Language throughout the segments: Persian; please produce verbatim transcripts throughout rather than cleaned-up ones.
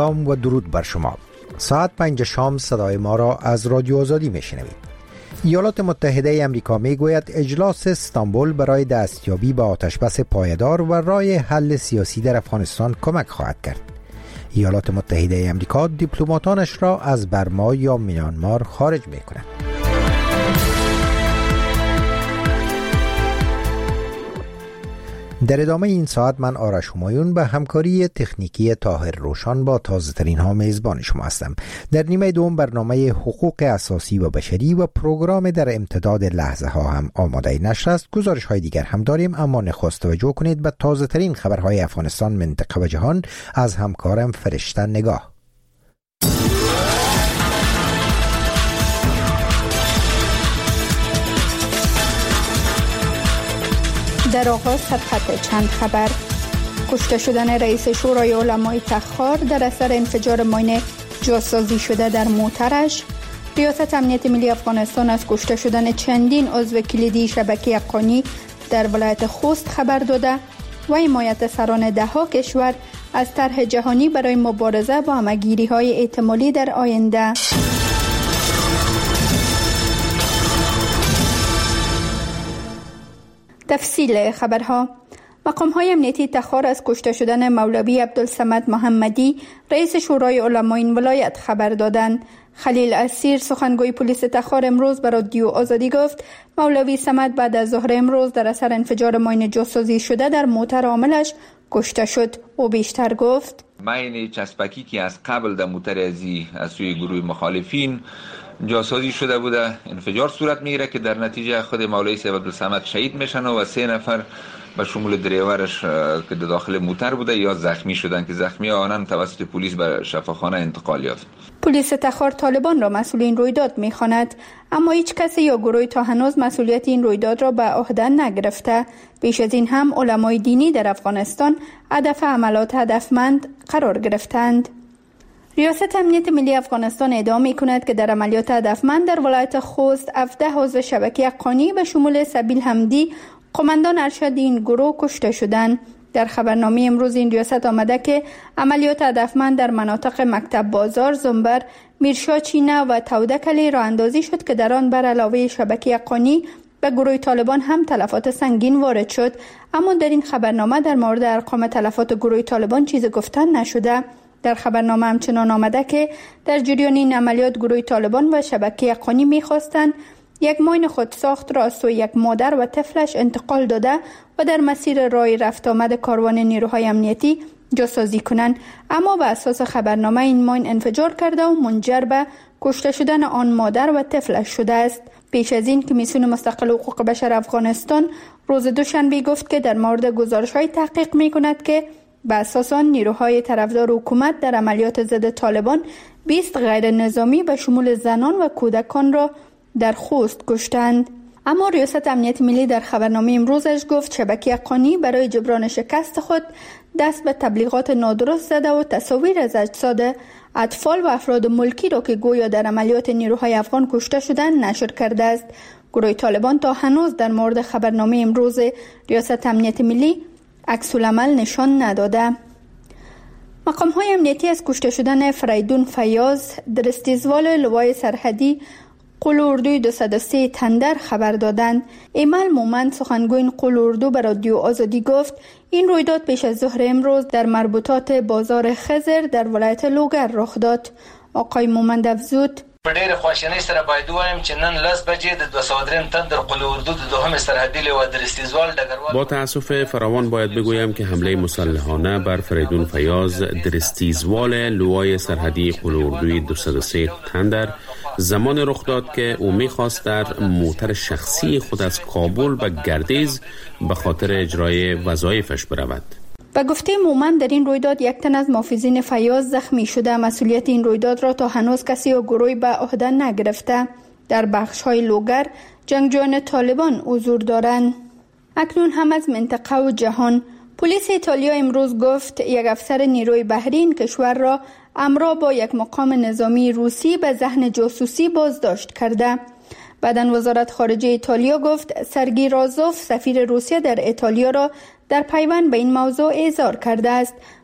سلام و درود بر شما. ساعت پنج شام صدای ما را از رادیو آزادی میشنوید. ایالات متحده امریکا میگوید اجلاس استانبول برای دستیابی به آتشبس پایدار و راه حل سیاسی در افغانستان کمک خواهد کرد. ایالات متحده امریکا دیپلماتانش را از برما یا میانمار خارج میکند. در ادامه این ساعت من آرش همایون به همکاری تکنیکی طاهر روشان با تازه ترین ها میزبان شما هستم. در نیمه دوم برنامه حقوق اساسی و بشری و پروگرام در امتداد لحظه ها هم آماده نشر است. گزارش های دیگر هم داریم، اما نخست توجه کنید به تازه ترین خبرهای افغانستان، منطقه و جهان از همکارم فرشته نگاه. در آغاز سرخط چند خبر: کشته شدن رئیس شورای علمای تخار در اثر انفجار ماین جاسازی شده در موترش. ریاست امنیت ملی افغانستان از کشته شدن چندین عضو کلیدی شبکه حقانی در ولایت خوست خبر داده و حمایت سران دهها کشور از طرح جهانی برای مبارزه با همه‌گیری‌های احتمالی در آینده. تفصیل خبرها: مقام‌های امنیتی تخار از کشته شدن مولوی عبدالصمد محمدی رئیس شورای علمای این ولایت خبر دادند. خلیل اسیر سخنگوی پلیس تخار امروز به رادیو آزادی گفت مولوی صمد بعد از ظهر امروز در اثر انفجار ماین جاسازی شده در موتر عاملش کشته شد. او بیشتر گفت ماین چسبکی که از قبل در موتر ازی از سوی گروه مخالفین جاسازی شده بوده انفجار صورت میگیره که در نتیجه خود مولوی صاحب عبدالصمد شهید میشن و سه نفر به شمول دریورش که در داخل موتر بوده یا زخمی شدن که زخمی آنان توسط پلیس به شفاخانه انتقال یافت. پلیس تخار طالبان را مسئول این رویداد میخواند، اما هیچ کسی یا گروهی تا هنوز مسئولیت این رویداد را به عهده نگرفته. پیش از این هم علمای دینی در افغانستان هدف حملات هدفمند قرار گرفتند. ریاست امنیت ملی افغانستان ادعا می‌کند که در عملیات هدفمند در ولایت خوست هفده عضو شبکه حقانی به شمول سبیل حمدی قماندان ارشد این گروه کشته شدند. در خبرنامه امروز این ریاست آمده که عملیات هدفمند در مناطق مکتب بازار، زنبر، میرشاه چینه و تودکلی راه اندازی شد که در آن بر علاوه شبکه حقانی به گروه طالبان هم تلفات سنگین وارد شد، اما در این خبرنامه در مورد ارقام تلفات گروه طالبان چیزی گفتن نشده. در خبرنامه همچنان آمده که در جریان این عملیات گروه طالبان و شبکه حقانی می‌خواستند یک ماین خودساخت را از سوی یک مادر و طفلش انتقال داده و در مسیر راه رفت آمد کاروان نیروهای امنیتی جاسازی کنند، اما به اساس خبرنامه این ماین انفجار کرده و منجر به کشته شدن آن مادر و طفلش شده است. پیش از این کمیسیون مستقل حقوق بشر افغانستان روز دوشنبه گفت که در مورد گزارش‌های تحقیق می‌کند که به اساس آن نیروهای طرفدار حکومت در عملیات ضد طالبان بیست غیر نظامی به شمول زنان و کودکان را در خوست کشتند. اما ریاست امنیت ملی در خبرنامه امروزش گفت شبکه حقانی برای جبران شکست خود دست به تبلیغات نادرست زده و تصاویر از اجساد اطفال و افراد ملکی را که گویا در عملیات نیروهای افغان کشته شدند نشر کرده است. گروه طالبان تا هنوز در مورد خبرنامه امروز ریاست امنیت ملی عکس العمل نشان نداده. مقام‌های امنیتی از کشته شدن فریدون فیاض در استیزوال لوای سرحدی قول اردوی دویست و سه تندر خبر دادند. ایمل مومند سخنگوی قول اردو به رادیو آزادی گفت این رویداد پیش از ظهر امروز در مربوطات بازار خزر در ولایت لوگر رخ داد. آقای مومند افزود په ډېر خواشینۍ سره باید ووایم چې نن لس بجې د دوه سوه دریم تندر قول اردو د دوهم سرحدي لوا در استیزوال ډګروال. با تأسف فراوان باید بگویم که حمله مسلحانه بر فریدون فیاض در استیزوال لوای سرحدی قول اردوی دویست و سه تندر زمان رخ داد که او می‌خواست در موتر شخصی خود از کابل به گردیز به خاطر اجرای وظایفش برود. به گفته مومند در این رویداد یک تن از محافظین فیاض زخمی شده. مسئولیت این رویداد را تا هنوز کسی یا گروهی به عهده نگرفته. در بخش‌های لوگر جنگجویان طالبان حضور دارند. اکنون هم از منطقه و جهان. پلیس ایتالیا امروز گفت یک افسر نیروی بحری این کشور را همراه با یک مقام نظامی روسی به ذهن جاسوسی بازداشت کرده. بعداً وزارت خارجه ایتالیا گفت سرگی رازوف سفیر روسیه در ایتالیا را در پیوند به این موضوع اعزار کرده است.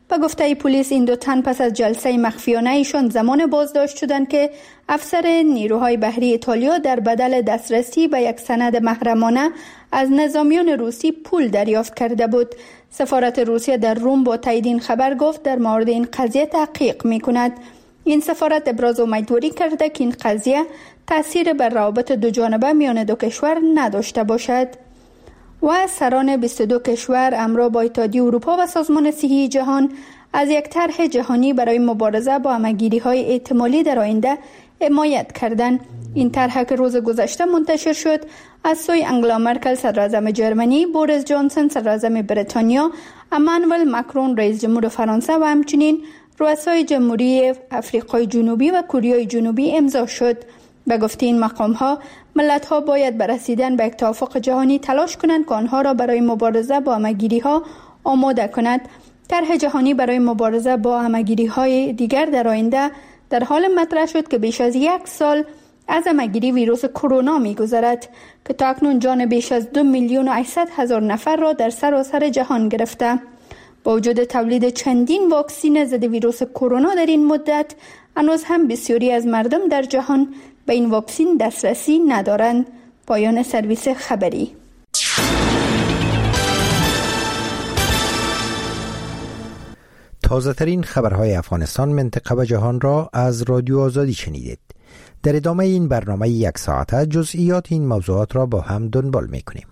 به گفته پلیس این دو تن پس از جلسه مخفیانه ایشان زمان بازداشت شدند که افسر نیروهای بحری ایتالیا در بدل دسترسی به یک سند محرمانه از نظامیان روسی پول دریافت کرده بود. سفارت روسیه در روم با تایید این خبر گفت در مورد این قضیه تحقیق می‌کند. این سفارت ابراز امیدواری کرده که این قضیه تأثیر بر روابط دو جانبه میان دو کشور نداشته باشد. و سران بیست و دو کشور همراه با اتحادیه اروپا و سازمان صحی جهان از یک طرح جهانی برای مبارزه با همه‌گیری‌های احتمالی در آینده حمایت کردند. این طرح که روز گذشته منتشر شد از سوی انگلا مرکل صدراعظم جرمنی، بوریس جانسون صدراعظم بریتانیا، امانوئل ماکرون رئیس جمهور فرانسه و همچنین رؤسای جمهوری آفریقای جنوبی و کره جنوبی امضا شد. به گفته این مقام‌ها ملت‌ها باید بر رسیدن به یک توافق جهانی تلاش کنند که آنها را برای مبارزه با همه‌گیری‌ها آماده کند. طرح جهانی برای مبارزه با همه‌گیری‌های دیگر در آینده در حال مطرح شد که بیش از یک سال از همه‌گیری ویروس کرونا می‌گذرد که تاکنون جان بیش از دو میلیون و هشتصد هزار نفر را در سراسر جهان گرفته. با وجود تولید چندین واکسین ضد ویروس کرونا در این مدت، هنوز هم بسیاری از مردم در جهان به این واکسین دسترسی ندارند. پایان سرویس خبری. تازه ترین خبرهای افغانستان، منطقه و جهان را از رادیو آزادی شنیدید. در ادامه این برنامه یک ساعته جزئیات این موضوعات را با هم دنبال می‌کنیم.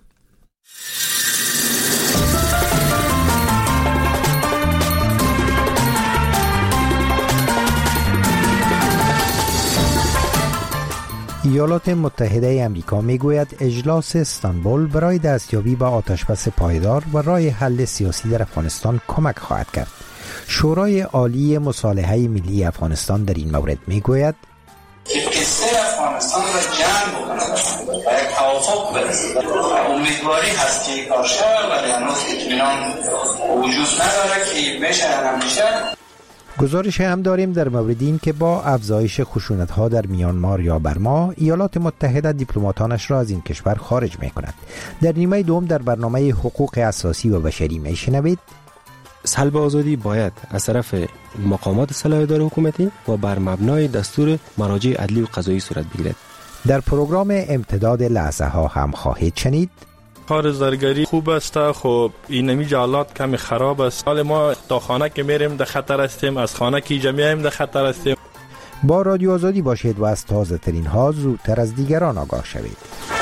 ایالات متحده آمریکا میگوید اجلاس استانبول برای دستیابی به آتشبس پایدار و راه حل سیاسی در افغانستان کمک خواهد کرد. شورای عالی مصالحه ملی افغانستان در این مورد میگوید قصه افغانستان را جمع بکنند و یک توافق برسید. امیدواری هست که کار شود ولی هنوز اطمینان وجود نداره که بشه همیشه. گزارش هم داریم در مورد این که با افزایش خشونت‌ها در میانمار یا برما، ایالات متحده دیپلماتانش را از این کشور خارج می‌کند. در نیمه دوم در برنامه حقوق اساسی و بشری میشنوید سلب آزادی باید از طرف مقامات صلاح‌دار حکومتی و بر مبنای دستور مراجع عدلی و قضایی صورت بگیرد. در پروگرام امتداد لحظه ها هم خواهید شنید کار زرگری خوب است، خب این نمی جالات کمی خراب است. حال ما تا خانه که میریم در خطر هستیم، از خانه که اینجا میایم در خطر هستیم. با رادیو آزادی باشید و از تازه ترین ها زودتر از دیگران آگاه شوید.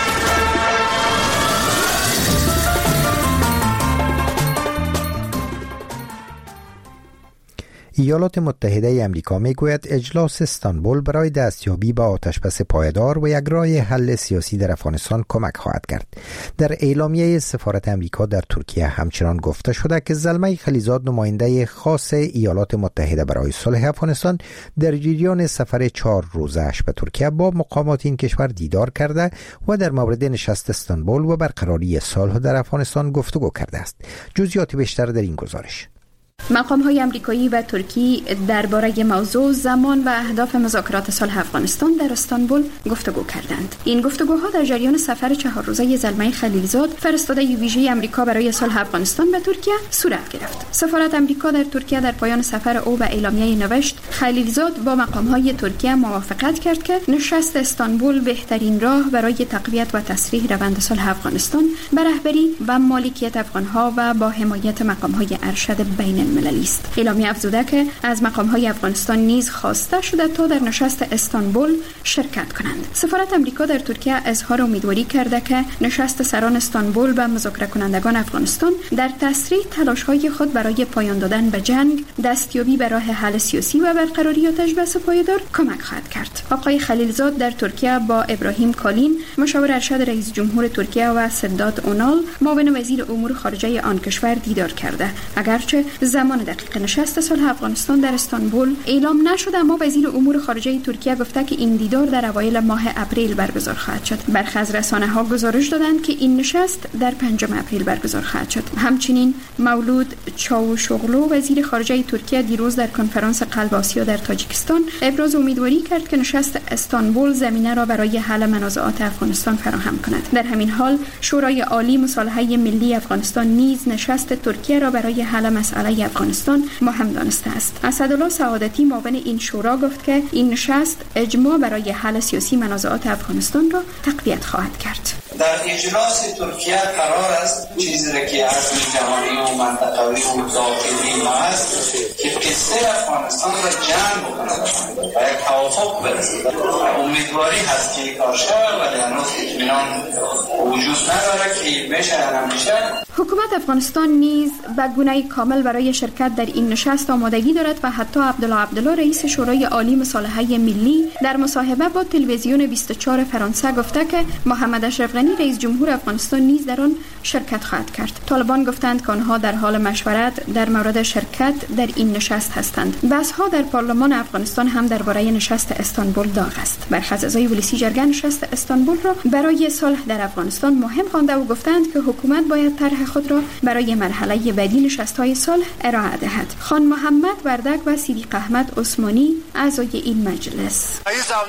ایالات متحده آمریکا میگوید اجلاس استانبول برای دستیابی به آتشبس پایدار و یک راه حل سیاسی در افغانستان کمک خواهد کرد. در اعلامیه سفارت آمریکا در ترکیه همچنان گفته شده که زلمه خلیزاد، نماینده خاص ایالات متحده برای صلح افغانستان، در جریان سفر چهار روزه‌اش به ترکیه با مقامات این کشور دیدار کرده و در مورد نشست استانبول و برقراری صلح در افغانستان گفتگو کرده است. جزئیات بیشتر در این گزارش. مقام‌های آمریکایی و ترکی درباره موضوع، زمان و اهداف مذاکرات صلح افغانستان در استانبول گفتگو کردند. این گفتگوها در جریان سفر چهار روزه زلمه خلیلزاد، فرستاده ویژه آمریکا برای صلح افغانستان به ترکیه صورت گرفت. سفارت آمریکا در ترکیه در پایان سفر او به اعلامیه نوشت خلیلزاد با مقام‌های ترکیه موافقت کرد که نشست استانبول بهترین راه برای تقویت و تسریع روند صلح افغانستان به رهبری و مالکیت افغان‌ها و با حمایت مقام‌های ارشد بین المللی است. اعلامیه افزوده که از مقام‌های افغانستان نیز خواسته شده تا در نشست استانبول شرکت کنند. سفارت آمریکا در ترکیه اظهار امیدواری کرده که نشست سران استانبول با مذاکره کنندگان افغانستان در تسریع تلاش‌های خود برای پایان دادن به جنگ، دستیابی به راه حل سیاسی و برقراری آتشبس پایدار کمک خواهد کرد. آقای خلیلزاد در ترکیه با ابراهیم کالین، مشاور ارشد رئیس جمهور ترکیه، و سداد اونال، معاون وزیر امور خارجه آن کشور دیدار کرده. اگرچه زمان دقیق نشست صلح افغانستان در استانبول اعلام نشده، اما وزیر امور خارجه ترکیه گفته که این دیدار در اوایل ماه اپریل برگزار خواهد شد. برخی از رسانه‌ها گزارش دادند که این نشست در پنجم اپریل برگزار خواهد شد. همچنین مولود چاوشوغلو، وزیر خارجه ترکیه، دیروز در کنفرانس قلب آسیا در تاجیکستان ابراز امیدواری کرد که نشست استانبول زمینه را برای حل منازعات افغانستان فراهم کند. در همین حال شورای عالی مصالحه ملی افغانستان نیز نشست ترکیه را برای حل مسئله افغانستان مهم دانسته است. اسدالله سعادتی معاون این شورا گفت که این نشست اجماع برای حل سیاسی منازعات افغانستان را تقویت خواهد کرد. در اجلاس ترکیه قرار است چیزی را که از جهانی و منطقوی و داخلی ما است که قصه افغانستان را جمع بکنه و یک توافق برسید. امیدواری هست که کار شود ولی هنوز اطمینان وجود نداره که بشه یا نمیشه. حکومت افغانستان نیز به گونه کامل برای شرکت در این نشست آمادگی دارد و حتی عبدالله عبدالله رئیس شورای عالی مصالحه ملی در مصاحبه با تلویزیون بیست و چهار فرانسه گفته که محمد اشرف غنی رئیس جمهور افغانستان نیز در آن شرکت خواهد کرد. طالبان گفتند که آنها در حال مشورت در مورد شرکت در این نشست هستند. بحث‌ها در پارلمان افغانستان هم درباره نشست استانبول داغ است. برخلاف اعضای ولسی جرگه نشست استانبول را برای صلح در افغانستان مهم خوانده و گفتند که حکومت باید طرح خود را برای مرحله بعدی نشست‌های صلح ارائه دهد. خان محمد وردک و صدیق احمد عثمانی اعضای این مجلس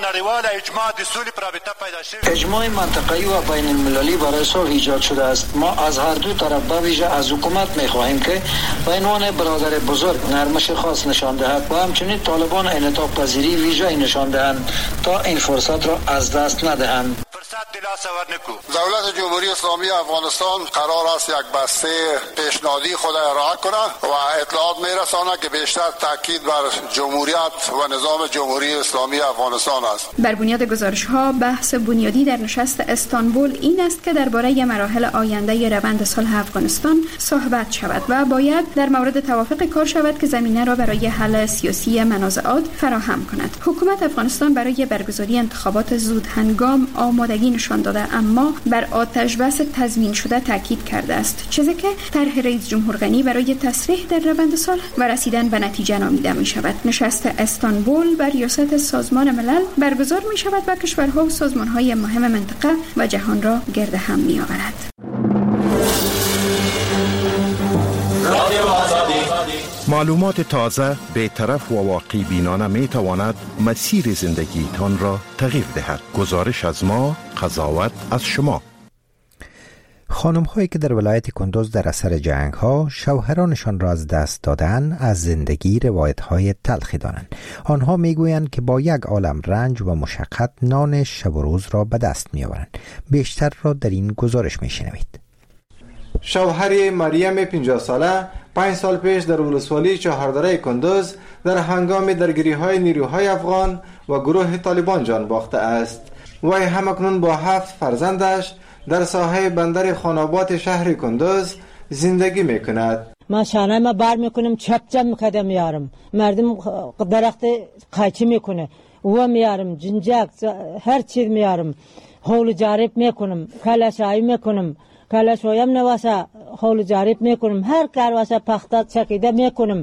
اجماع منطقه‌ای و بین المللی برای صلح ایجاد شده است. ما از هر دو طرف به ویژه از حکومت می‌خواهیم که به عنوان برادر بزرگ نرمش خاص نشان دهد و همچنین طالبان انعطاف پذیری ویژه‌ای نشان دهند تا این فرصت را از دست ندهند. دولت جمهوری اسلامی افغانستان قرار است یک بسته پیشنهادی خود ارائه کند و اطلاعات میرساند که بیشتر تاکید بر جمهوریت و نظام جمهوری اسلامی افغانستان است. بر بنیاد گزارش‌ها بحث بنیادی در نشست استانبول این است که درباره مراحل آینده روند صلح افغانستان صحبت شود و باید در مورد توافق کار شود که زمینه را برای حل سیاسی منازعات فراهم کند. حکومت افغانستان برای برگزاری انتخابات زود هنگام آمادگی نشان داده اما بر آتش بس تضمین شده تاکید کرده است، چیزی که طرح رئیس جمهور غنی برای تصریح در روند صلح و رسیدن به نتیجه نامیده می شود. نشست استانبول بر ریاست سازمان ملل برگزار می شود و کشورها و سازمان‌های مهم منطقه و جهان را گرد هم می آورد. معلومات تازه، بی‌طرف و واقعی بینانه می تواند مسیر زندگیتان را تغییر دهد. گزارش از ما، قضاوت از شما. خانم هایی که در ولایت کندوز در اثر جنگ ها شوهرانشان را از دست دادن از زندگی روایت های تلخی دارند. آنها می گویند که با یک عالم رنج و مشقت نان شب و روز را به دست می آورند. بیشتر را در این گزارش می شنوید. شوهر مریم پنجاه ساله پنج سال پیش در ولسوالی چهاردره کندوز در هنگام درگیری های نیروهای افغان و گروه طالبان جان باخته است. وی همکنون با هفت فرزندش در ساحه بندر خانابات شهر کندوز زندگی میکند. ما شانه ما بار میکنم، چپ چپ میکردم میارم، مردم درخت قایچی میکنه و میارم، جنجک هر چیز میارم، حول جارب میکنم، کلاشایی میکنم، کلاشویم نواسه حول جارب میکنم، هر کار واسه پخته چکیده میکنم.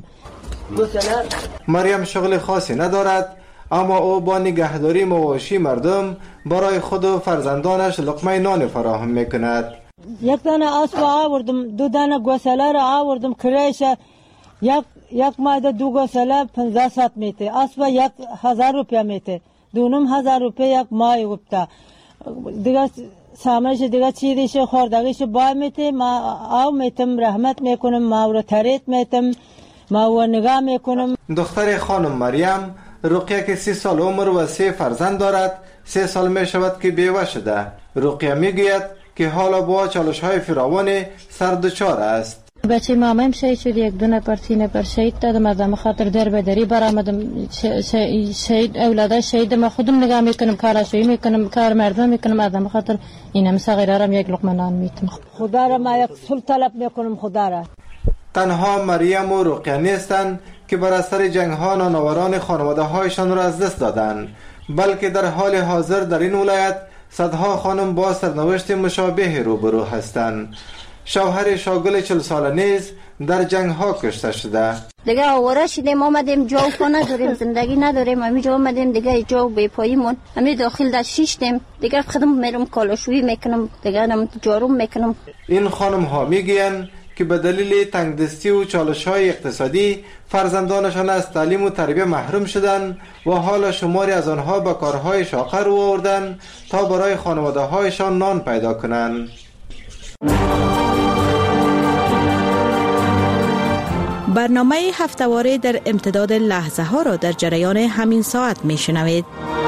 مریم شغل خاصی ندارد اما او با نگهداری مواشی مردم برای خود و فرزندانش لقمه نان فراهم میکند. یک دانه اسب آوردم، دو دانه گوساله را آوردم کریش، یک یک مایده دو گوساله پنجاه ست میته، اسب یک هزار روپیه میته، دونم هزار روپیه یک مای وبتا دیگه سامانش دیگه چیزیش خوردگیش با میته. ما آو میتم رحمت میکنم، ما رو تریت میتم، ما و نگاه میکنم. دختر خانم مریم رقیه که سی سال عمر و سه فرزند دارد، سه سال می شود که بیوه شده. رقیه می گوید که حالا با چالش های فراوان سر دچار است. بچه مامایم شهید شد، یک دو نفر سی نفر شهید دادم، از خاطر در بدری برآمدم، شهید اولاد شهید ما خودم نگاه میکنم، کاراشویی میکنم، کار مردم میکنم، از خاطر اینم صغیره را یک لقمه نان میتم. خدا را ما یک صلح طلب میکنم، خدا را. تنها مریم و رقیه نیستند که بر اثر جنگ ها نانآوران خانواده هایشان را از دست دادند، بلکه در حال حاضر در این ولایت صدها خانم با سرنوشت مشابه روبرو هستند. شوهر شاگل چل ساله نیز در جنگ ها کشته شده. دیگه آواره شدیم، آمدیم جاو پا نداریم، زندگی نداریم، همی جا آمدیم دیگه جاو بی پاییمون، همی داخل در شیشتیم، دیگه خودم میرم کالاشویی میکنم، دیگه هم جاروم میکنم. این خانم ها میگویند که به دلیل تنگدستی و چالش های اقتصادی فرزندانشان از تعلیم و تربیه محروم شدند و حالا شماری از آنها به کارهای شاقه رو آوردند تا برای خانواده هایشان نان پیدا کنند. برنامه هفته‌واره در امتداد لحظه ها را در جریان همین ساعت می شنوید.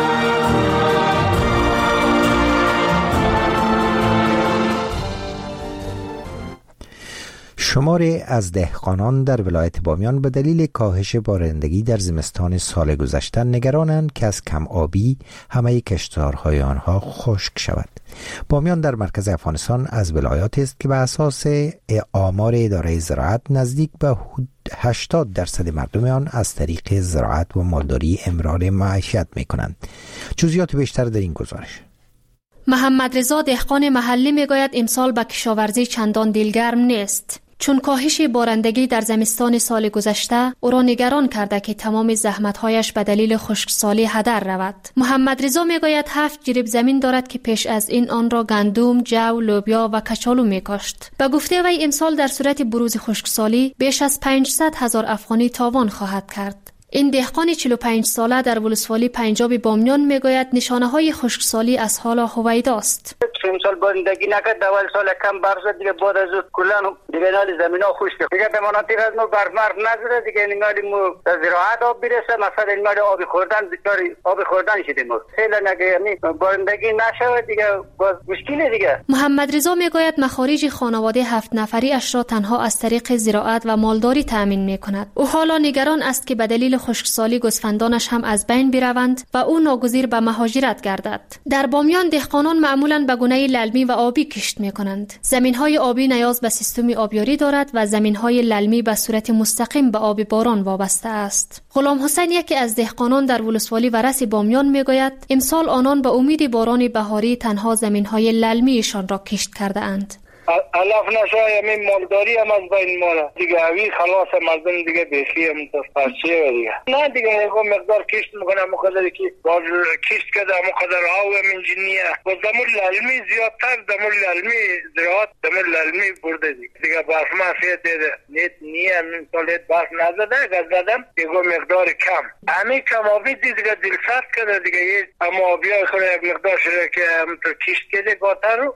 شماری از دهقانان در ولایت بامیان به دلیل کاهش بارندگی در زمستان سال گذشته نگرانند که از کم آبی همه کشتزارهای آنها خشک شود. بامیان در مرکز افغانستان از ولایاتی است که به اساس آمار اداره زراعت نزدیک به هشتاد درصد مردم آن از طریق زراعت و مالداری امرار معیشت می کنند. جزئیات بیشتر در این گزارش. محمد رضا دهقان محلی میگوید امسال به کشاورزی چندان دلگرم نیست، چون کاهش بارندگی در زمستان سال گذشته او را نگران کرده که تمام زحمت‌هایش به دلیل خشکسالی هدر رود. محمد رضا میگوید هفت جریب زمین دارد که پیش از این آن را گندم، جو، لوبیا و کچالو میکاشت. به گفته وی امسال در صورت بروز خشکسالی بیش از پانصد هزار افغانی تاوان خواهد کرد. این دهقان چهل و پنج ساله در ولسوالی پنجاب بامیان میگوید نشانه‌های خشکسالی از حال هویداست. امسال بارندگی نکرد، اول سال کم برف زد، دیگه بعد از اون کلا دیگه نال زمینا خشک. دیگه به مناطق از ما برف مرف نزده، دیگه نال مو زراعت آب برسه، مثلا این مال آب خوردن بیچاره آب خوردن شدیم. خیلی نگه یعنی بارندگی نشه دیگه باز مشکلی دیگه. محمد رضا میگوید مخارج خانواده هفت نفری اش را تنها از طریق زراعت و مالداری تامین میکند. او حالا نگران است که به دلیل خشکسالی گوسفندانش هم از بین بروند و او ناگزیر به مهاجرت گردد. در بامیان دهقانان معمولاً به گونه للمی و آبی کشت می‌کنند. زمین‌های آبی نیاز به سیستم آبیاری دارد و زمین‌های للمی به صورت مستقیم به آب باران وابسته است. غلام حسین یکی از دهقانان در ولسوالی ورس بامیان میگوید امسال آنان به امید باران بهاری تنها زمین‌های للمیشان را کشت کرده اند. الاف نشای همین مالداری هم از بین ماله دیگه اوی خلاص مردم دیگه بیخی هم تفرچه و دیگه نه دیگه اگه مقدار کشت میکنه مقدر که باز کشت کده مقدر آو من جنیه و دمور للمی زیادتر دمور للمی زراعت دمور للمی برده دیگه دیگه برف مافیت دیده نیت نیه همین سالیت برف نزده اگر زدم دیگه مقدار کم همین کم آبی دیگه دلسرد کده دیگه اما آبی های خود یک مقدار شده که همونطور کشت کده گاته رو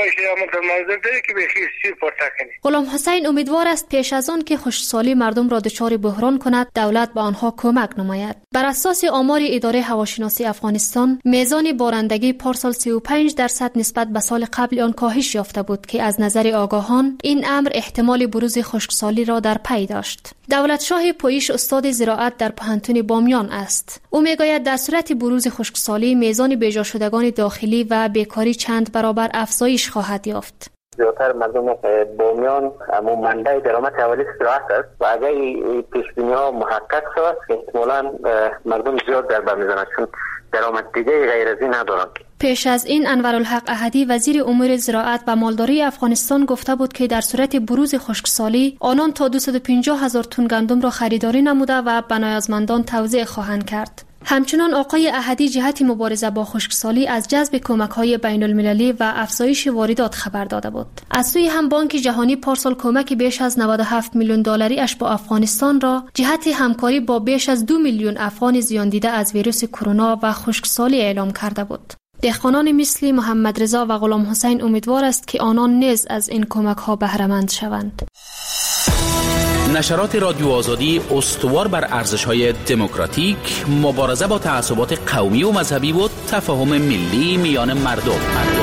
غلام حسین امیدوار است پیش از آن که خشکسالی مردم را دچار بحران کند دولت به آنها کمک نماید. بر اساس آمار اداره هواشناسی افغانستان میزان بارندگی پارسال سی و پنج درصد نسبت به سال قبل آن کاهش یافته بود که از نظر آگاهان این امر احتمال بروز خشکسالی را در پی داشت. دولت شاه پویش استاد زراعت در پوهنتون بامیان است. او میگوید در صورت بروز خشکسالی میزان بیجا شدگان داخلی و بیکاری چند برابر افزایش خواهد یافت. زیادتر مردم بامیان اما منبع درآمد اولیه زراعت است و اگر این پیش‌بینی‌ها محقق شود احتمالاً مردم زیاد در بر می‌زنند چون درآمد دیگه غیر از این ندارند. پیش از این انورالحق احدی وزیر امور زراعت و مالداری افغانستان گفته بود که در صورت بروز خشکسالی آنان تا دویست و پنجاه هزار تن گندم را خریداری نموده و به نیازمندان توزیع خواهند کرد. همچنان آقای احدی جهت مبارزه با خشکسالی از جذب کمک‌های بین‌المللی و افزایش واردات خبر داده بود. از سوی هم بانک جهانی پارسال کمک بیش از نود و هفت میلیون دلاری اش با افغانستان را جهت همکاری با بیش از دو میلیون افغان زیان دیده از ویروس کرونا و خشکسالی اعلام کرده بود. دهقانان مثل محمد رضا و غلام حسین امیدوار است که آنان نیز از این کمک‌ها بهره مند شوند. نشرات رادیو آزادی استوار بر ارزش‌های دموکراتیک، مبارزه با تعصبات قومی و مذهبی و تفاهم ملی میان مردم.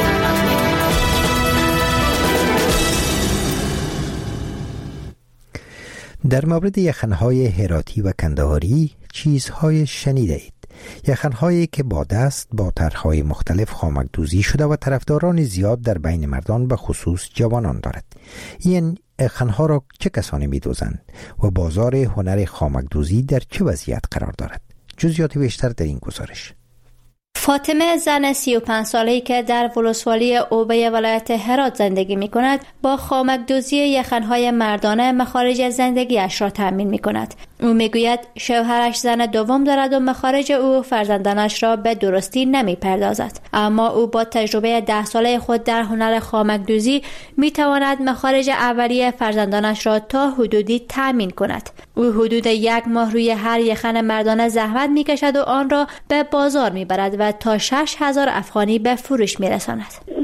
در مورد یخن‌های هراتی و کندهاری چیزهای شنیده اید. یخن‌هایی که با دست با طرح‌های مختلف خامک دوزی شده و طرفداران زیاد در بین مردان به خصوص جوانان دارد. این یخن‌ها را چه کسانی می‌دوزند و بازار هنر خامک دوزی در چه وضعیت قرار دارد؟ جزئیات بیشتر در این گزارش. فاطمه زن سی و پنج ساله‌ای که در ولسوالی اوبه ولایت هرات زندگی می‌کند با خامک دوزی یخن‌های مردانه مخارج زندگیش را تامین می‌کند. او میگوید شوهرش زن دوم دارد و مخارج او و فرزندانش را به درستی نمی‌پردازد، اما او با تجربه ده ساله خود در هنر خامک دوزی می‌تواند مخارج اولیه فرزندانش را تا حدودی تامین کند. او حدود یک ماه روی هر یخن مردانه زحمت می‌کشد و آن را به بازار می‌برد و تا شش هزار افغانی به فروش می‌رساند.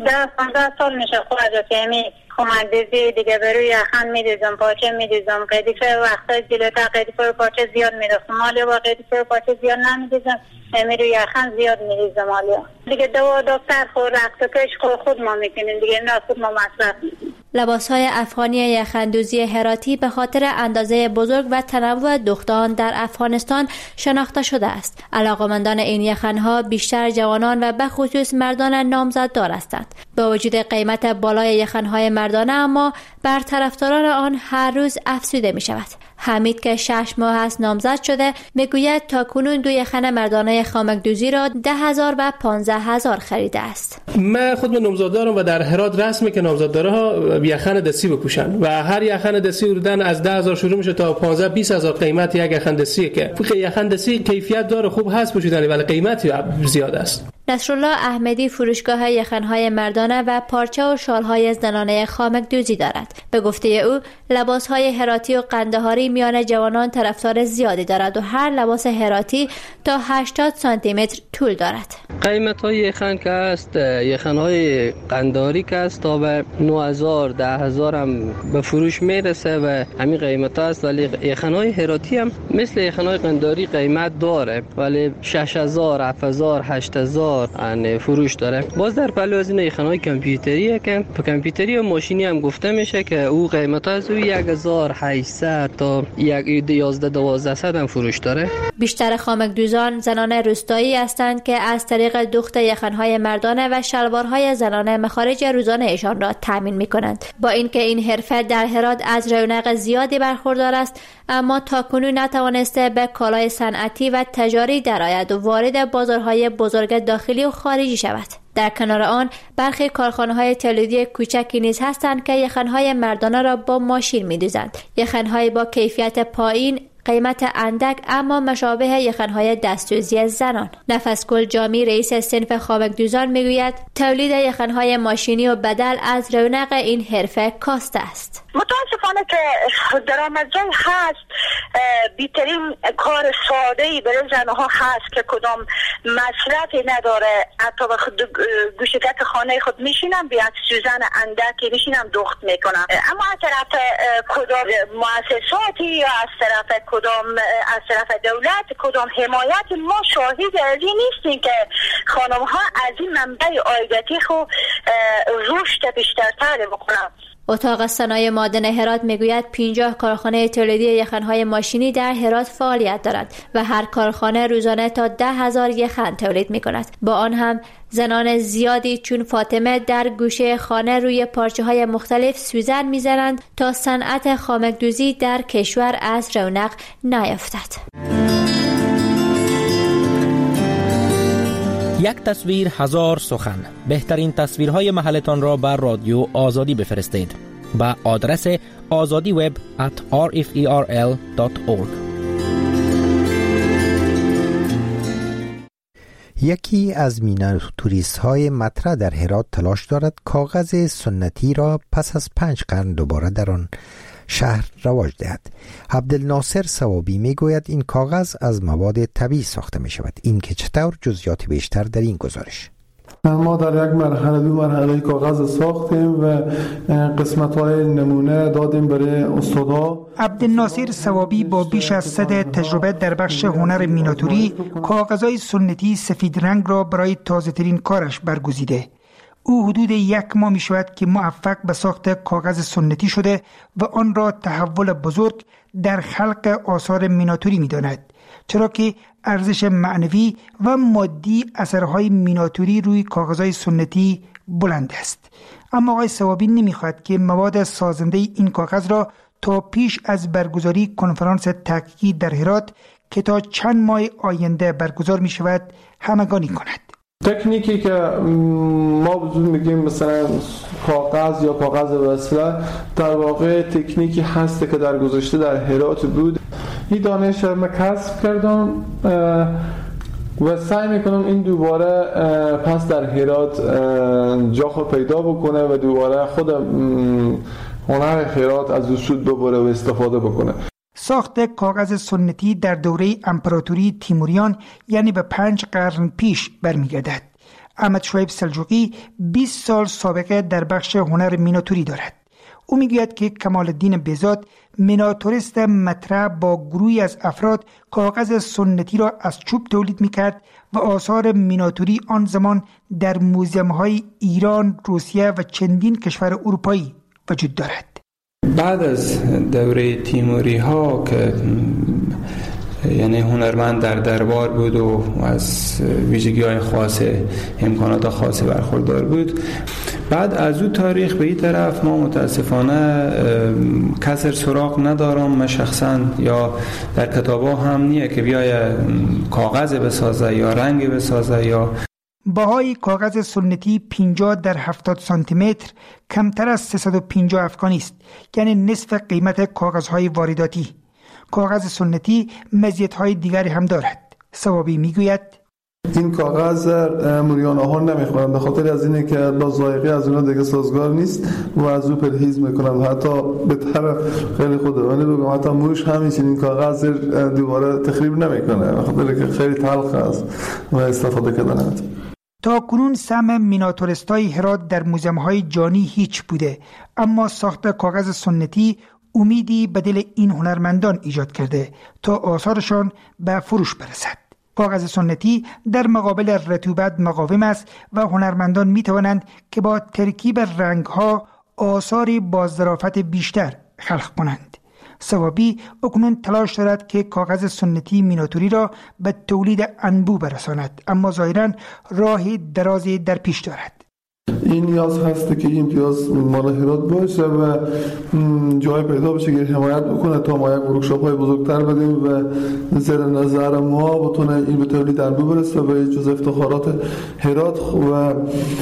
ده پانزده سال میشه خواهد که می کمک دیزی دیگه بروی یخن میدیزم، پاچه میدیزم، قدیفه وقتا جلوتا قدیفه و پاچه زیاد میدیزم، مالی با قدیفه و پاچه زیاد نمیدیزم، میروی یخن زیاد میدیزم مالی. دیگه دوا دکتر خود رقص و پیش خود خود ما میکنیم دیگه، نه خود ما مصرف میکنیم. لباس‌های افغانی یخندوزی هراتی به خاطر اندازه بزرگ و تنوع دختان در افغانستان شناخته شده است. علاقمندان این یخن‌ها بیشتر جوانان و به خصوص مردان نامزددار هستند. با وجود قیمت بالای یخن‌های مردانه اما بر طرفداران آن هر روز افزوده می شود. حمید که شش ماه است نامزد شده میگوید تا کنون دو یخن مردانه خامکدوزی را ده هزار و پانزده هزار خریده است. من خود من نامزد دارم و در هرات رسمه که نامزددارها یخن دستی بپوشن و هر یخن دستی اردن از ده هزار شروع میشه تا پانزده بیست هزار قیمت یک یخن دستیه که یخن دستی کیفیت داره، خوب هست پوشیدنی ولی قیمتی زیاد است. نصرالله احمدی فروشگاه یخن‌های مردانه و پارچه و شال‌های زنانه خامکدوزی دارد. به گفته او لباس‌های هراتی و قندهاری میان جوانان طرفدار زیادی دارد و هر لباس هراتی تا هشتاد سانتی متر طول دارد. قیمت‌های یخن که است، یخن‌های قندهاری که است تا به نه هزار ده هزار هم به فروش میرسه و همین قیمت است، ولی یخن‌های هراتی هم مثل یخن‌های قندهاری قیمت داره ولی شش هزار هفت هزار هشت هزار ان فروش داره. باز در پلو از این یخن‌های کامپیوتریه که په کامپیوتری و ماشینی هم گفته میشه که او قیمت از او یک هزار و هشتصد تا یازده دوازده صد هم فروش داره. بیشتر خامکدوزان زنان روستایی هستند که از طریق دوخت یخن‌های مردانه و شلوارهای زنانه مخارج روزانه ایشان را تامین می‌کنند. با اینکه این حرفه در هرات از رونق زیادی برخوردار است اما تاکنون نتوانسته به کالای صنعتی و تجاری درآید و وارد بازارهای بزرگ داخلی و خارجی شود. در کنار آن برخی کارخانه‌های تولیدی کوچکی نیز هستند که یخن‌های مردانه را با ماشین می‌دوزند. یخن‌های با کیفیت پایین، قیمت اندک اما مشابه یخن‌های دستسوزی زنان. نفسگل جامی رئیس صنف خامکدوزان میگوید تولید یخن‌های ماشینی و بدل از رونق این حرفه کاسته است. متاسفانه که درآمدزایی هست، بیترین کار ساده‌ای برای زنها هست که کدام مصرفی نداره، حتی به خود گوشگت خانه خود میشینم بیاد سوزن اندکی میشینم دخت میکنم. اما از طرف کدام مؤسساتی یا از طرف کدام از طرف دولت کدام حمایت ما شاهد از این نیستیم که خانم ها از این منبع عایداتی خود رشد بیشتر بکنن. اتاق صنایع معدن هرات میگوید پنجاه کارخانه تولیدی یخن‌های ماشینی در هرات فعالیت دارد و هر کارخانه روزانه تا ده هزار یخن تولید میکند. با آن هم زنان زیادی چون فاطمه در گوشه خانه روی پارچه های مختلف سوزن میزنند تا صنعت خامکدوزی در کشور از رونق نیفتد. یک تصویر هزار سخن. بهترین تصویرهای محلتان را بر رادیو آزادی بفرستید با آدرس آزادی وب ات آر اف ای آر ال دات اورگ. یکی از میناتوریست های مطرح در هرات تلاش دارد کاغذ سنتی را پس از پنج قرن دوباره در آن شهر رواج دهد. عبدالناصر ثوابی می گوید این کاغذ از مواد طبیعی ساخته می شود. این که چطور؟ جزئیات بیشتر در این گزارش. ما در یک مرحله دو مرحله کاغذ ساختیم و قسمت‌های نمونه دادیم برای استادا. عبدالناصر ثوابی با بیش از صد تجربه در بخش هنر میناتوری کاغذهای سنتی سفید رنگ را برای تازه‌ترین کارش برگزیده. او حدود یک ماه می شود که موفق به ساخت کاغذ سنتی شده و آن را تحول بزرگ در خلق آثار میناتوری می داند، چرا که ارزش معنوی و مادی اثرهای میناتوری روی کاغذهای سنتی بلند است. اما آقای ثوابی نمی خواهد که مواد سازنده این کاغذ را تا پیش از برگزاری کنفرانس تحقیقی در هرات که تا چند ماه آینده برگزار می شود همگانی کند. تکنیکی که ما وجود میگیم مثلا کاغذ یا کاغذ وصله در واقع تکنیکی هست که در گذشته در هرات بود. این دانش رو من کسب کردم و سعی میکنم این دوباره پس در هرات جا خود پیدا بکنه و دوباره خود هنر هرات از او سود ببره و استفاده بکنه. ساخت کاغذ سنتی در دوره امپراتوری تیموریان یعنی به پنج قرن پیش برمیگردد. احمد شعیب سلجوقی بیست سال سابقه در بخش هنر میناتوری دارد. او میگوید که کمال الدین بهزاد میناتوریست مطرح با گروهی از افراد کاغذ سنتی را از چوب تولید میکرد و آثار میناتوری آن زمان در موزیم‌های ایران، روسیه و چندین کشور اروپایی وجود دارد. بعد از دوره تیموری ها که یعنی هنرمند در دربار بود و از ویژگی های خاص، امکانات خاص برخوردار بود، بعد از او تاریخ به این طرف ما متاسفانه کسر سراغ ندارم من شخصا، یا در کتابا هم نیه که بیای کاغذ بسازه یا رنگ بسازه. یا بهای کاغذ سنتی پنجاه در هفتاد سانتی متر کمتر از سیصد و پنجاه افغانی است، یعنی نصف قیمت کاغذهای وارداتی. کاغذ سنتی مزیت‌های دیگری هم دارد. ثوابی میگوید این کاغذ موریانه ها نمیخورن به خاطر از اینه که ذائقه از اونها دیگه سازگار نیست و از او پرهیز میکنن. حتی به طرف خیلی خودمانی بگم حتی موش همیشه این کاغذ دوباره تخریب نمیکنه به خاطر که خیلی تلخ است و استفاده کردن. تا کنون سهم میناتوریستای هرات در موزیم‌های جانی هیچ بوده، اما ساخت کاغذ سنتی امیدی به دل این هنرمندان ایجاد کرده تا آثارشان به فروش برسد. کاغذ سنتی در مقابل رطوبت مقاوم است و هنرمندان می توانند که با ترکیب رنگ‌ها آثاری با ظرافت بیشتر خلق کنند. ثوابی اکنون تلاش دارد که کاغذ سنتی میناتوری را به تولید انبوه برساند، اما ظاهراً راه درازی در پیش دارد. این نیاز هست که این امتیاز مال هرات باشه و جای پیدا بشه که حمایت بکنه تا ما یک ورکشاپ های بزرگتر بدیم و زیر نظر ما بتونه این به تولید انبوه برسه و جز افتخارات هرات و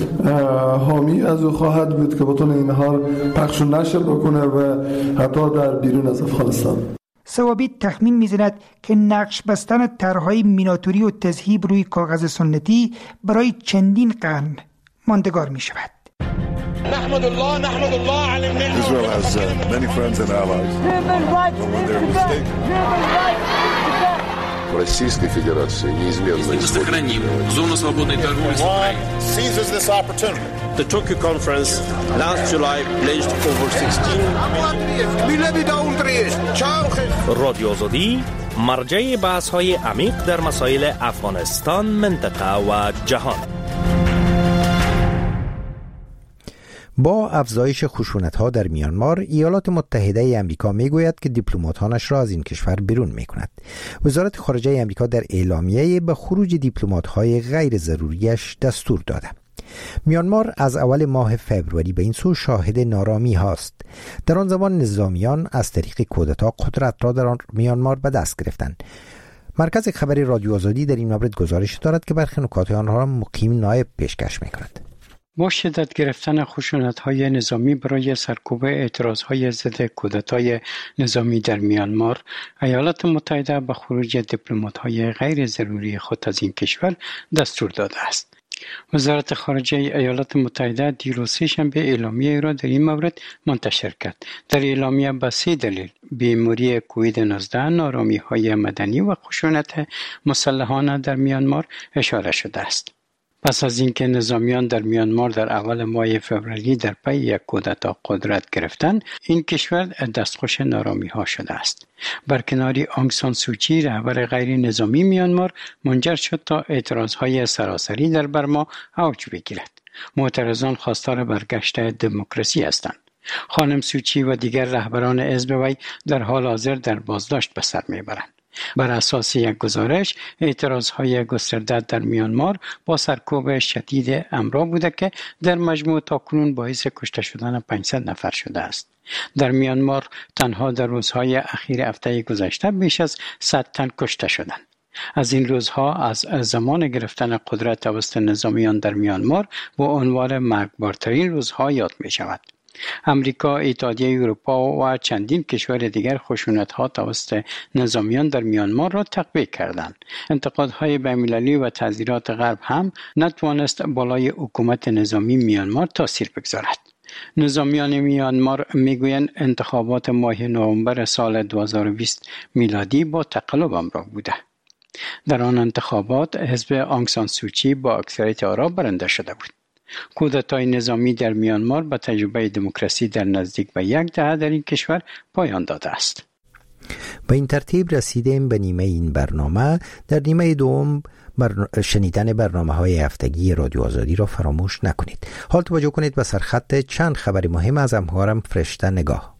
حامی از او خواهد بود که بتونه اینها پخش و نشر بکنه و حتی در بیرون از افغانستان. ثوابی تخمین میزند که نقش بستن طرح‌های میناتوری و تذهیب روی کاغذ سنتی برای چندین قرن ماندگار می شود. نحمد الله نحمد الله علی الملل. Israel has uh, many friends and allies. When they're mistaken. Российской Федерации неизменно сохраним зону свободной торговли с Украиной. Seizes this opportunity. The Tokyo conference last July pledged over sixteen رادیو آزادی مرجع بحث‌های عمیق در مسائل افغانستان، منطقه و جهان. با افزایش خشونت‌ها در میانمار، ایالات متحده آمریکا میگوید که دیپلماتانش را از این کشور بیرون میکند. وزارت خارجه آمریکا در اعلامیه به خروج دیپلمات‌های غیر ضروریش دستور داده. میانمار از اول ماه فوریه به این سو شاهد نارامی هاست. در آن زمان نظامیان از طریق کودتا قدرت را در میانمار به دست گرفتند. مرکز خبری رادیو آزادی در این مورد گزارش دارد که برخی نکات آنها را مقیم نایب پیشکش میکند. با شدت گرفتن خشونت‌های نظامی برای سرکوب اعتراض‌های ضد کودتای نظامی در میانمار، ایالات متحده به خروج دیپلمات‌های غیر ضروری خود از این کشور دستور داده است. وزارت خارجه ایالات متحده دیروز سه‌شنبه اعلامیه را در این مورد منتشر کرد. در اعلامیه به سه دلیل بیماری کووید نوزده، نارامی‌های مدنی و خشونت مسلحانه در میانمار اشاره شده است. پس از اینکه نظامیان در میانمار در اول ماه فوریه در پی یک کودتا قدرت گرفتند، این کشور دستخوش نارامی ها شده است. برکناری آنگ سان سوچی، رهبر غیر نظامی میانمار، منجر شد تا اعتراض های سراسری در برما اوج بگیرد. معترضان خواستار برگشت دموکراسی هستند. خانم سوچی و دیگر رهبران حزب وی در حال حاضر در بازداشت به سر میبرند. بر اساس یک گزارش، اعتراضهای گسترده در میانمار با سرکوب شدید امرا بوده که در مجموع تاکنون باعث کشته شدن پانصد نفر شده است. در میانمار تنها در روزهای اخیر هفته گذشته بیش از صد تن کشته شدند. از این روزها از زمان گرفتن قدرت توسط نظامیان در میانمار با عنوان مرگبارترین روزها یاد می شود. امریکا، اتحادیه اروپا و چندین کشور دیگر خشونت‌ها توسط نظامیان در میانمار را تقویه کردند. انتقادهای بین‌المللی و تحذیرات غرب هم نتوانست بالای حکومت نظامی میانمار تاثیر بگذارد. نظامیان میانمار میگویند انتخابات ماه نوامبر سال دو هزار و بیست میلادی با تقلب همراه بوده. در آن انتخابات حزب آنگ سان سوچی با اکثریت آرا برنده شده بود. کودتای نظامی در میانمار با تجربه دموکراسی در نزدیک به یک دهه در این کشور پایان داده است. به این ترتیب رسیدیم به نیمه این برنامه. در نیمه دوم بر... شنیدن برنامه های هفتگی رادیو آزادی را فراموش نکنید. حال توجه کنید به سرخط چند خبر مهم از همکارم فرشته نگاه.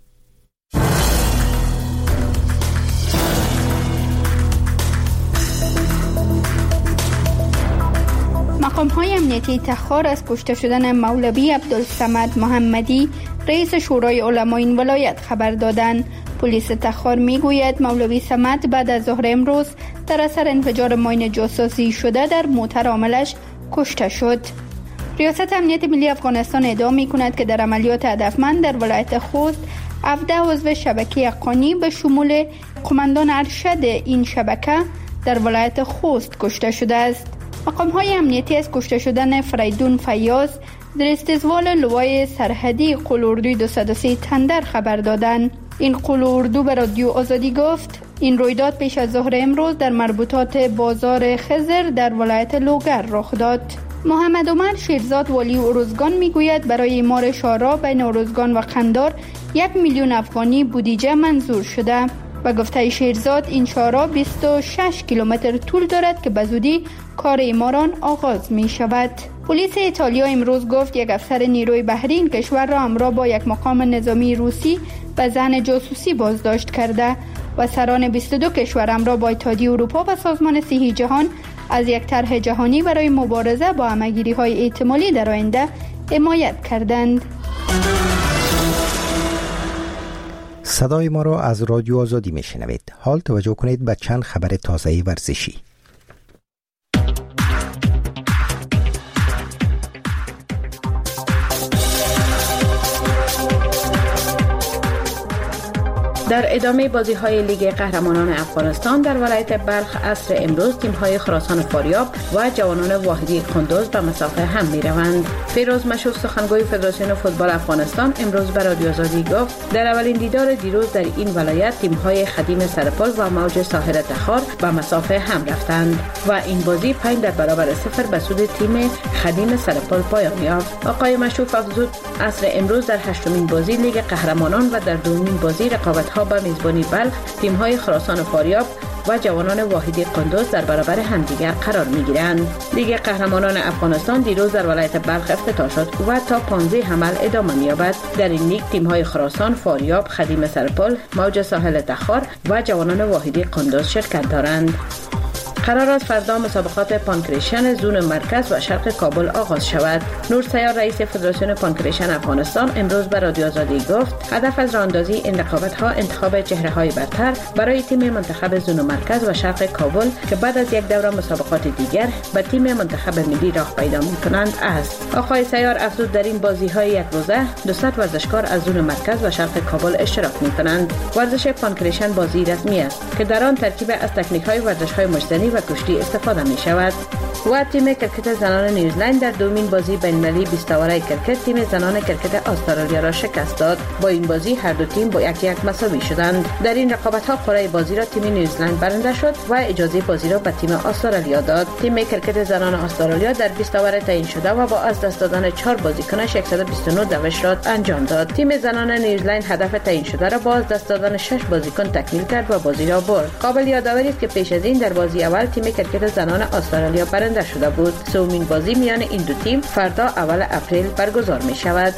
مقام‌های امنیتی تخار از کشته شدن مولوی عبدالصمد محمدی رئیس شورای علما این ولایت خبر دادند. پلیس تخار میگوید مولوی صمد بعد از ظهر امروز در اثر انفجار ماین جاسوسی شده در موتر عاملش کشته شد. ریاست امنیت ملی افغانستان ادعا می‌کند که در عملیات هدفمند در ولایت خوست هفده عضو شبکه حقانی به شمول قماندان ارشد این شبکه در ولایت خوست کشته شده است. مقام‌های امنیتی از کشته شدن فریدون فیاض در استقبال لوای سرحدی قلوردوی دویست و سه تندر خبر دادند. این قلوردو به رادیو آزادی گفت این رویداد پیش از ظهر امروز در مربوطات بازار خزر در ولایت لوگر رخ داد. محمد عمر شیرزاد والی ارزگان میگوید برای اعمار شارع بین ارزگان و قندار یک میلیون افغانی بودجه منظور شده. و گفته شیرزاد این شارع بیست و شش کیلومتر طول دارد که به زودی کار اعماران آغاز می شود. پلیس ایتالیا امروز گفت یک افسر نیروی بحری این کشور را همراه با یک مقام نظامی روسی به ظن جاسوسی بازداشت کرده و سران بیست و دو کشور همراه با اتحادیه اروپا و سازمان صحی جهان از یک طرح جهانی برای مبارزه با همه‌گیری‌های احتمالی در آینده حمایت کردند. صدای ما را از رادیو آزادی میشنوید. حال توجه کنید به چند خبر تازه ورزشی. در ادامه بازی‌های لیگ قهرمانان افغانستان در ولایت بلخ عصر امروز تیم‌های خراسان فاریاب و جوانان واحدی قندوز به مسافه هم می‌روند. فیروز مشوق سخنگوی فدراسیون فوتبال افغانستان امروز به رادیو آزادی گفت در اولین دیدار دیروز در این ولایت تیم‌های خدیم سرپل و موج ساحل تخار به مسافه هم رفتند و این بازی پنج در برابر صفر به سود تیم خدیم سرپل پایان یافت. آقای مشوق افزود عصر امروز در هشتمین بازی لیگ قهرمانان و در دومین بازی رقابت‌ها با میزبانی بلخ تیم‌های خراسان فاریاب و جوانان واحدی قندوز در برابر همدیگر قرار می‌گیرند. لیگ قهرمانان افغانستان دیروز در ولایت بلخ افتتاح شد و تا پانزده حمل ادامه می‌یابد. در این لیگ تیم‌های خراسان فاریاب، خدیم سرپل، موج ساحل تخار و جوانان واحدی قندوز شرکت دارند. قرار است فردا مسابقات پانکریشن زون مرکز و شرق کابل آغاز شود. نور سیار رئیس فدراسیون پانکریشن افغانستان امروز به رادیو آزادی گفت هدف از راهاندازی این رقابت‌ها انتخاب چهره‌های برتر برای تیم منتخب زون مرکز و شرق کابل که بعد از یک دوره مسابقات دیگر به تیم منتخب ملی راه پیدا می‌کنند است. آقای سیار افزود در این بازی‌های یک روزه دویست ورزشکار از زون مرکز و شرق کابل اشتراک می‌کنند. ورزش پانکریشن بازی رسمی است که در آن ترکیب از تکنیک‌های ورزش‌های مجزی و کشتی استفاده می شود. و تیم کرکت زنان نیوزلند در دومین بازی بین‌المللی بیست اوره کرکت تیم زنان کرکت استرالیا را شکست داد. با این بازی هر دو تیم با یک یک مساوی شدند. در این رقابت‌ها قرعه بازی را تیم نیوزلند برنده شد و اجازه بازی را به تیم استرالیا داد. تیم کرکت زنان استرالیا در بیست اوره تعیین شده و با از دست دادن چهار بازیکنش صد و بیست و نه دوش را انجام داد. تیم زنان نیوزلند هدف تعیین شده را با از دست دادن شش بازیکن تکمیل کرد و بازی را برد. قابل یادآوری است که پیش از این در بازی اول تیم کرکت زنان استرالیا برنده شده بود. سومین بازی میان این دو تیم فردا اول اپریل برگزار می شود.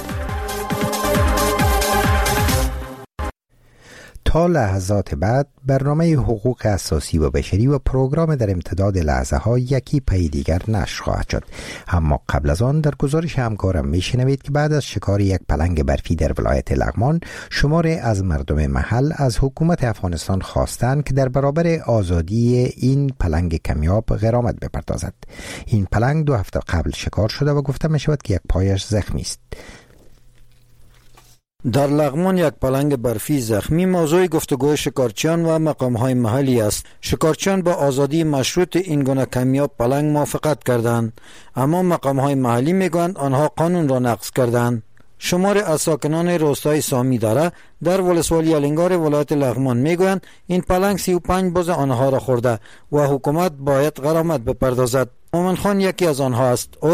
تا لحظات بعد برنامه حقوق اساسی و بشری و پروگرام در امتداد لحظه ها یکی پی دیگر نشر خواهد شد. اما قبل از آن در گزارش همکارم میشنوید که بعد از شکار یک پلنگ برفی در ولایت لغمان شماری از مردم محل از حکومت افغانستان خواستند که در برابر آزادی این پلنگ کمیاب غرامت بپردازد. این پلنگ دو هفته قبل شکار شده و گفته می شود که یک پایش زخمی است. در لغمان یک پلنگ برفی زخمی موضوع گفتگوی شکارچیان و مقام‌های محلی است. شکارچیان با آزادی مشروط این گونه کمیاب پلنگ موافقت کردند، اما مقام‌های محلی میگویند آنها قانون را نقض کردند. شمار از ساکنان روستای سامی داره در ولسوالی الینگار ولایت لغمان میگویند این پلنگ سی و پنج باز آنها را خورده و حکومت باید غرامت بپردازد. مومن خان یکی از آنها است.